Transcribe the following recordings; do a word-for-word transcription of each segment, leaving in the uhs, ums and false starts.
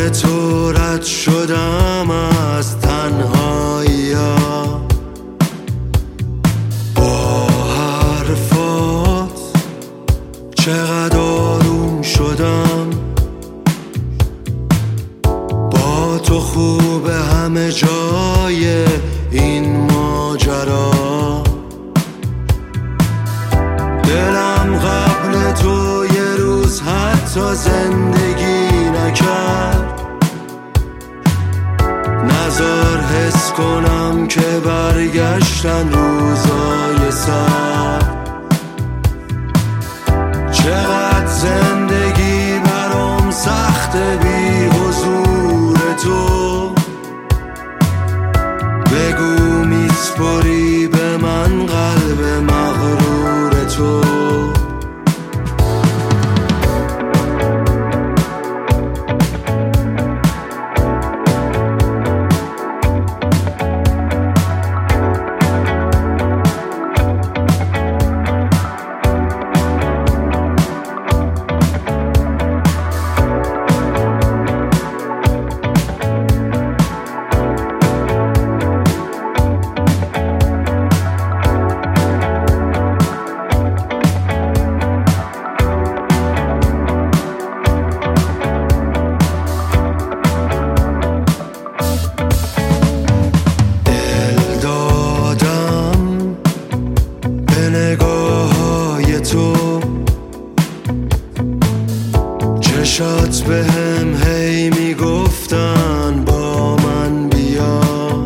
تو رد شدم از تنهایی ها، با حرفات چقدر آروم شدم. با تو خوب همه جای این ماجرا، دلم قبل تو یه روز حتی زندگی نکرد. نزار حس کنم که برگشتن روزای سر. چقدر زندگی برام سخت بی حضور تو، بگو میسپری به من قلب مغرور تو. نگاه‌های تو چشات به هم هی میگفتن با من بیا.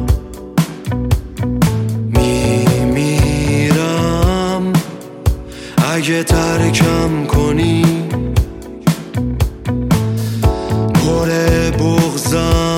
میمیرم اگه ترکم کنی، پر بغضم